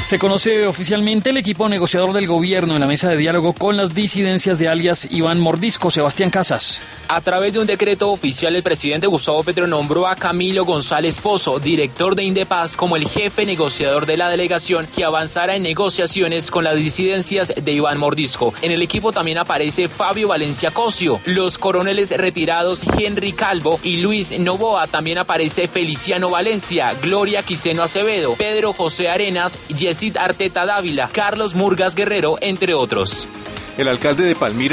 Se conoce oficialmente el equipo negociador del gobierno en la mesa de diálogo con las disidencias de alias Iván Mordisco. Sebastián Casas. A través de un decreto oficial, el presidente Gustavo Petro nombró a Camilo González Pozo, director de Indepaz, como el jefe negociador de la delegación que avanzará en negociaciones con las disidencias de Iván Mordisco. En el equipo también aparece Fabio Valencia Cosio, los coroneles retirados Henry Calvo y Luis Novoa. También aparece Feliciano Valencia, Gloria Quiseno Acevedo, Pedro José Arenas, Yesid Arteta Dávila, Carlos Murgas Guerrero, entre otros. El alcalde de Palmira